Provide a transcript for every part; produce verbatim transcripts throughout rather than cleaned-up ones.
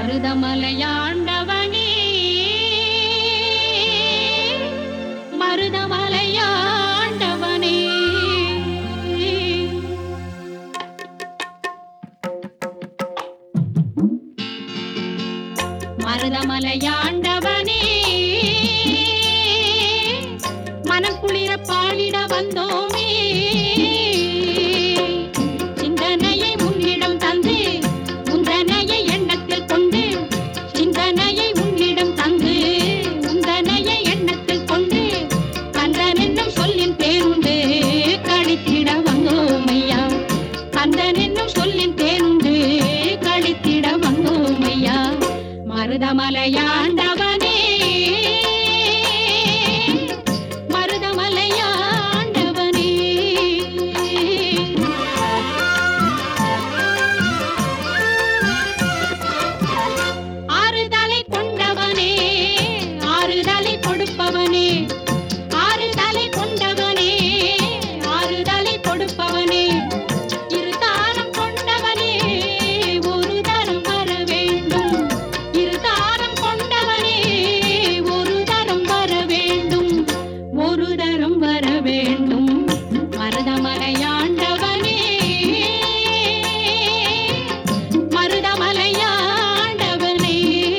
மருதமலையாண்டவனே மருதமலையாண்டவனே மருதமலையாண்டவனே மனம் குளிர பாடிட வந்தோமே சிந்தனையை உன்னிடம் தந்து உந்தனையை எண்ணத்தில் கொண்டு சிந்தனையை உன்னிடம் தந்து உந்தனையை எண்ணத்தில் கொண்டு கந்தன் என்னும் சொல்லின் தேனுண்டு கழித்திட வந்தோமையா கந்தன் என்னும் சொல்லின் தேனுண்டு கழித்திட வந்தோமையா மருதமலையாண்டவனே மருதமலையாண்டவனே ஆறுதலை கொண்டவனே ஆறுதலை கொடுப்பவனே ஆறுதலை கொண்டவனே ஆறுதலை கொடுப்பவனே இருதாரம் கொண்டவனே ஒரு தரம் வர வேண்டும் இருதாரம் கொண்டவனே ஒரு தரம் வர வேண்டும் ஒரு தரம் வர வேண்டும் மருதமலையாண்டவனே மருதமலையாண்டவனே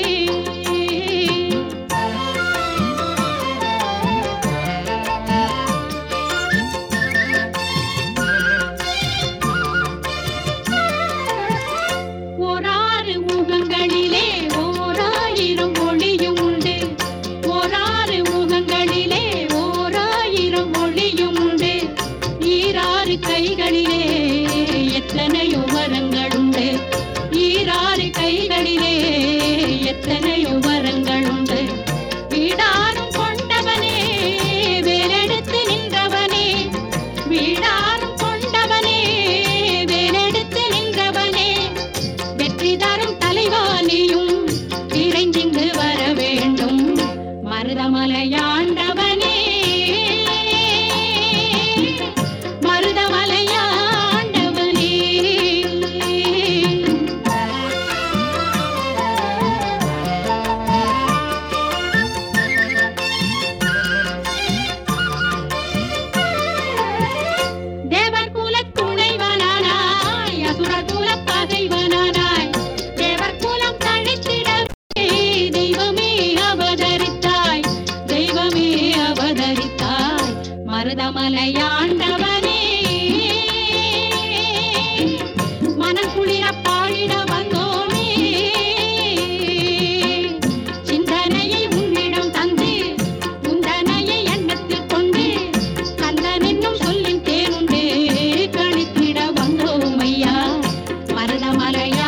ஓராறு முகங்களிலே ஓராயிரம் ஒளியும் உண்டு ஓராறு முகங்களிலே ஓராயிரம் ஒளியும் உண்டு ஈராறு கைகளிலே எத்தனையோ வரங்களுண்டு ஈராறு கைகளிலே எத்தனையோ வரங்களுண்டு வீடாரும் கொண்டவனே வேலெடுத்து நின்றவனே வீடாரும் கொண்டவனே வேலெடுத்து நின்றவனே வெற்றி தரும் தலைவாணியும் இறைஞ்சிங்கு வர வேண்டும் மருதமலையாண்டவனே மருதமலையாண்டவனே தேவர் குல துணைவனானாய் அசுரர் குல பகைவனானாய் தேவர் குலம் தழைத்திடவே தெய்வமே அவதரித்தாய் தெய்வமே அவதரித்தாய் மருதமலையாண்டவனே மனம் குளிர பாடிட வந்தோமே சிந்தனையை உன்னிடம் தந்து உந்தனையை எண்ணத்தில் கொண்டு கந்தன் என்னும் சொல்லின் தேனுண்டு கழித்திட வந்தோமையா மருதமலையா